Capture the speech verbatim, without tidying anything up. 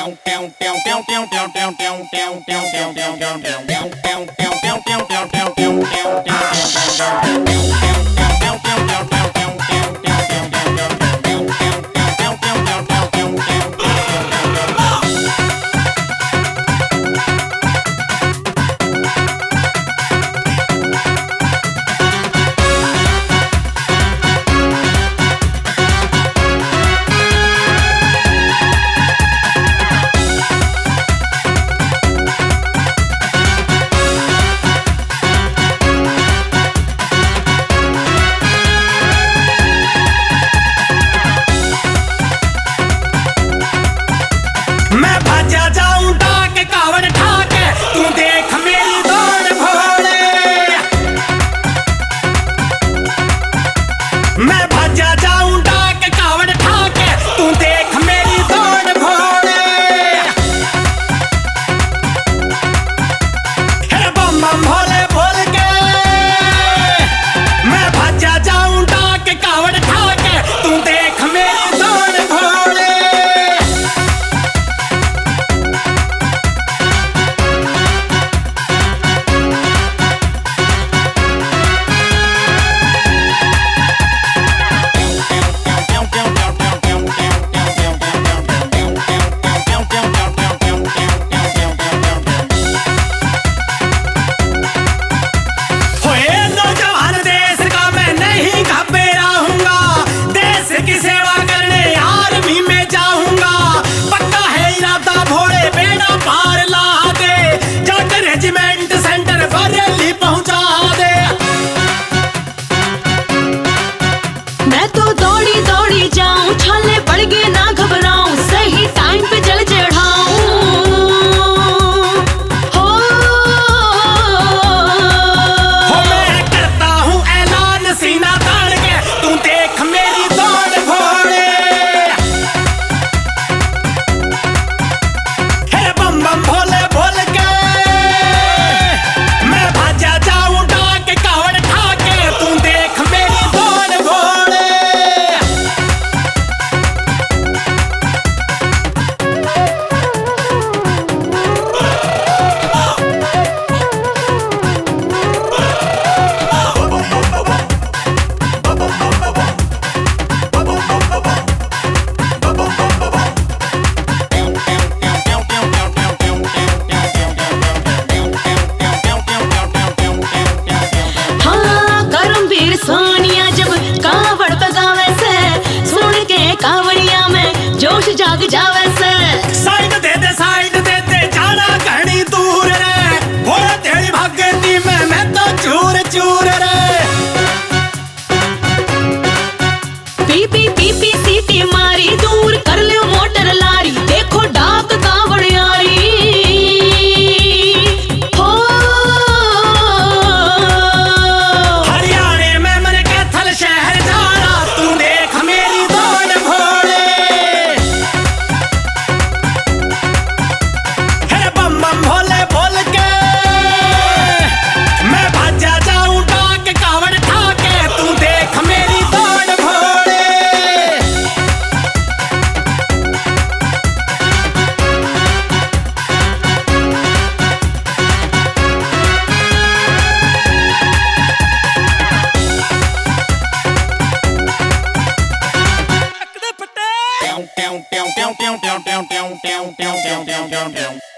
जाग जावे से साइड दे दे साइड दे दे जाना घणी दूर रे वो तेरी भगती में मैं तो चूर चूर रे पी पी पी पी सीटी मारी दूर कर ले मोटर लारी देखो डाक कावड़ यारी हो हरियाणे में मन के थल शहर जाना तू देख मेरी दौड़ भोले है बम बम भोले बोल के मैं भाजा जाऊं डाक कावड़ ठाके तू देख मेरी दौड़ भोले down, down, down, down, down, down, down, down, down, down, down, down, down.